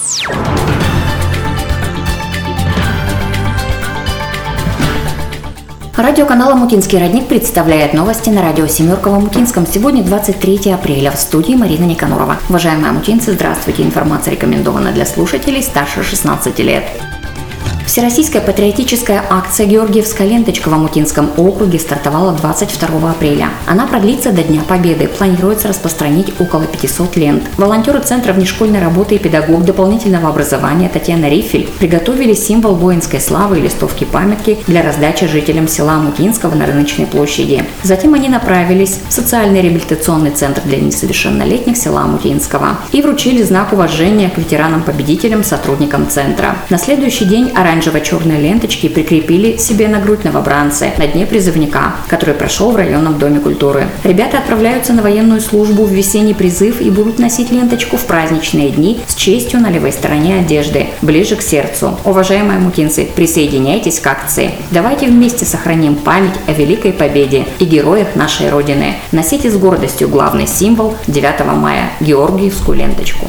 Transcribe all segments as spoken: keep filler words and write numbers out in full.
Радиоканал «Омутинский родник» представляет новости на радио «Семерка» в Омутинском. Сегодня двадцать третье апреля. В студии Марина Никанорова. Уважаемые омутинцы, здравствуйте. Информация рекомендована для слушателей старше шестнадцати лет. Всероссийская патриотическая акция «Георгиевская ленточка» в Омутинском округе стартовала двадцать второго апреля. Она продлится до Дня Победы. Планируется распространить около пятисот лент. Волонтеры Центра внешкольной работы и педагог дополнительного образования Татьяна Рифель приготовили символ воинской славы и листовки памятки для раздачи жителям села Омутинского на Рыночной площади. Затем они направились в социальный реабилитационный центр для несовершеннолетних села Омутинского и вручили знак уважения к ветеранам-победителям, сотрудникам центра. На следующий день оранжево-черные ленточки прикрепили себе на грудь новобранцы на дне призывника, который прошел в районном доме культуры. Ребята отправляются на военную службу в весенний призыв и будут носить ленточку в праздничные дни с честью на левой стороне одежды, ближе к сердцу. Уважаемые омутинцы, присоединяйтесь к акции. Давайте вместе сохраним память о Великой Победе и героях нашей Родины. Носите с гордостью главный символ девятого мая – Георгиевскую ленточку.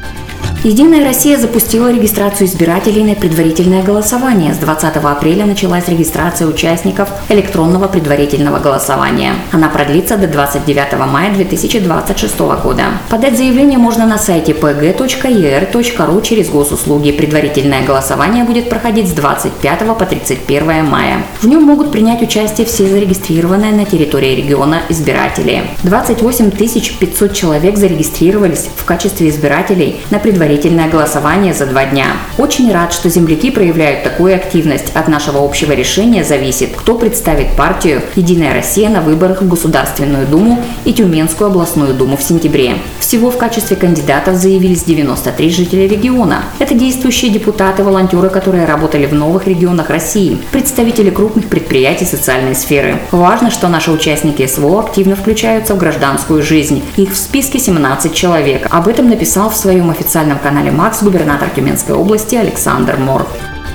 Единая Россия запустила регистрацию избирателей на предварительное голосование. С двадцатого апреля началась регистрация участников электронного предварительного голосования. Она продлится до двадцать девятого мая две тысячи двадцать шестого года. Подать заявление можно на сайте пэ гэ точка е эр точка ру через госуслуги. Предварительное голосование будет проходить с двадцать пятого по тридцать первое мая. В нем могут принять участие все зарегистрированные на территории региона избиратели. двадцать восемь тысяч пятьсот человек зарегистрировались в качестве избирателей на предварительное голосование за два дня. Очень рад, что земляки проявляют такую активность. От нашего общего решения зависит, кто представит партию «Единая Россия» на выборах в Государственную Думу и Тюменскую областную думу в сентябре. Всего в качестве кандидатов заявились девяносто три жителя региона. Это действующие депутаты, волонтеры, которые работали в новых регионах России, представители крупных предприятий социальной сферы. Важно, что наши участники эс вэ о активно включаются в гражданскую жизнь. Их в списке семнадцать человек. Об этом написал в своем официальном канале МАКС губернатор Тюменской области Александр Мор.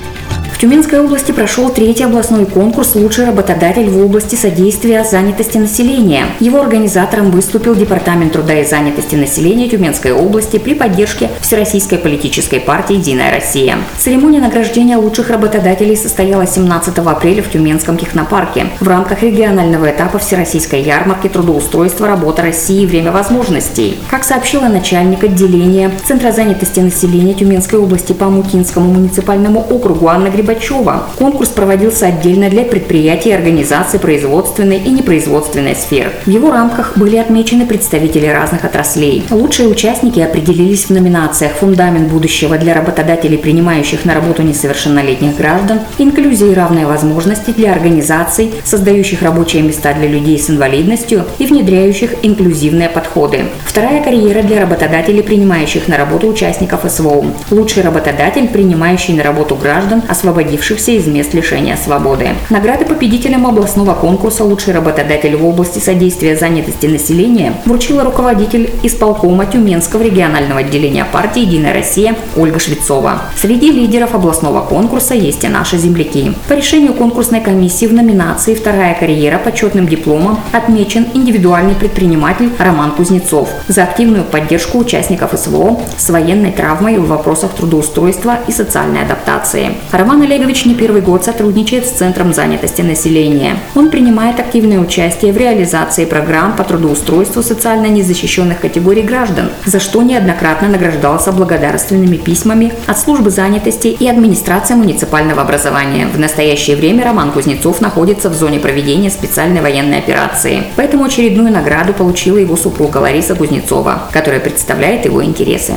В Тюменской области прошел третий областной конкурс «Лучший работодатель в области содействия занятости населения». Его организатором выступил Департамент труда и занятости населения Тюменской области при поддержке Всероссийской политической партии «Единая Россия». Церемония награждения лучших работодателей состоялась семнадцатого апреля в Тюменском технопарке в рамках регионального этапа Всероссийской ярмарки трудоустройства «Работа России. Время возможностей». Как сообщила начальник отделения Центра занятости населения Тюменской области по Омутинскому муниципальному округу Анна Гриб конкурс проводился отдельно для предприятий и организаций производственной и непроизводственной сфер. В его рамках были отмечены представители разных отраслей. Лучшие участники определились в номинациях «Фундамент будущего для работодателей, принимающих на работу несовершеннолетних граждан», «Инклюзия и равные возможности для организаций, создающих рабочие места для людей с инвалидностью и внедряющих инклюзивные подходы». Вторая карьера для работодателей, принимающих на работу участников эс вэ о. Лучший работодатель, принимающий на работу граждан, освобожденных освободившихся из мест лишения свободы. Награды победителям областного конкурса «Лучший работодатель в области содействия занятости населения» вручила руководитель исполкома Тюменского регионального отделения партии «Единая Россия» Ольга Швецова. Среди лидеров областного конкурса есть и наши земляки. По решению конкурсной комиссии в номинации «Вторая карьера» почетным дипломом отмечен индивидуальный предприниматель Роман Кузнецов за активную поддержку участников эс вэ о с военной травмой в вопросах трудоустройства и социальной адаптации. Роман Олегович не первый год сотрудничает с Центром занятости населения. Он принимает активное участие в реализации программ по трудоустройству социально незащищенных категорий граждан, за что неоднократно награждался благодарственными письмами от службы занятости и администрации муниципального образования. В настоящее время Роман Кузнецов находится в зоне проведения специальной военной операции, поэтому очередную награду получила его супруга Лариса Кузнецова, которая представляет его интересы.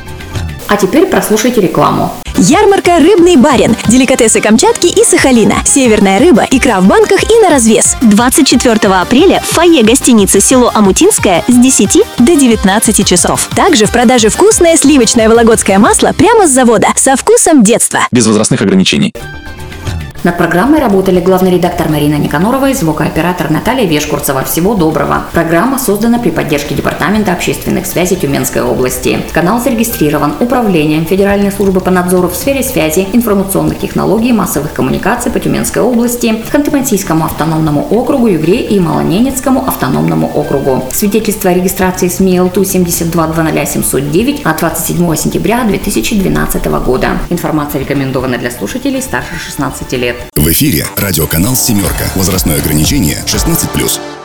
А теперь прослушайте рекламу. Ярмарка «Рыбный барин». Деликатесы Камчатки и Сахалина. Северная рыба, икра в банках и на развес. двадцать четвёртого апреля в фойе гостиницы «Село Омутинское» с десяти до девятнадцати часов. Также в продаже вкусное сливочное вологодское масло прямо с завода со вкусом детства. Без возрастных ограничений. Над программой работали главный редактор Марина Никанорова и звукооператор Наталья Вешкурцева. Всего доброго. Программа создана при поддержке Департамента общественных связей Тюменской области. Канал зарегистрирован Управлением Федеральной службы по надзору в сфере связи, информационных технологий и массовых коммуникаций по Тюменской области, Ханты-Мансийскому автономному округу, Югре и Малоненецкому автономному округу. Свидетельство о регистрации СМИ эл ту семь два два ноль семь ноль девять от двадцать седьмого сентября две тысячи двенадцатого года. Информация рекомендована для слушателей старше шестнадцати лет. В эфире радиоканал «Семерка». Возрастное ограничение шестнадцать плюс.